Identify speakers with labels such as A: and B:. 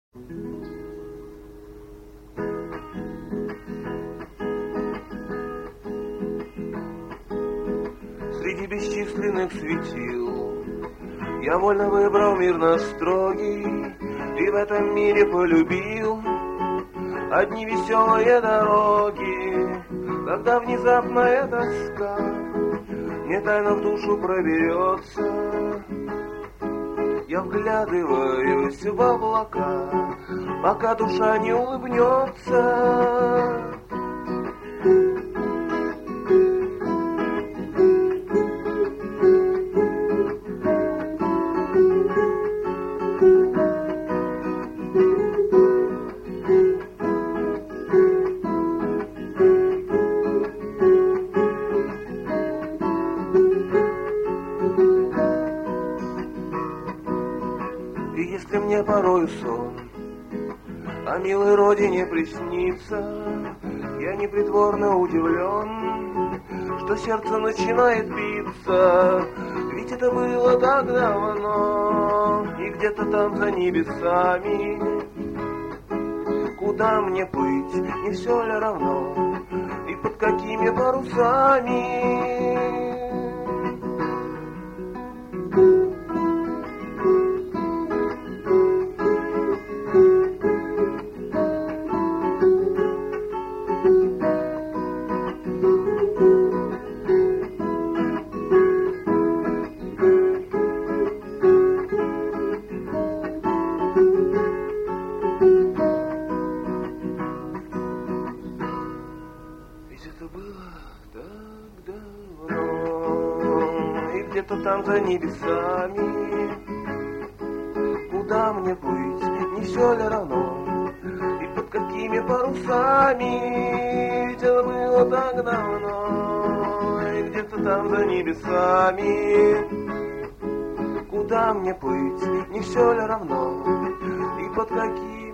A: Среди бесчисленных светил я вольно выбрал мир наш строгий, и в этом мире полюбил одни веселые дороги. Когда внезапная тоска мне тайно в душу проберется, я вглядываюсь в облака, пока душа не улыбнется. И если мне порою сон о милой родине приснится, я непритворно удивлен, что сердце начинает биться. Ведь это было так давно, и где-то там за небесами. Куда мне плыть, не все ли равно, и под какими парусами? Это было так давно, и где-то там за небесами. Куда мне плыть, не все ли равно, и под какими парусами? Ведь это было так давно, и где-то там за небесами. Куда мне плыть, не все ли равно, и под какими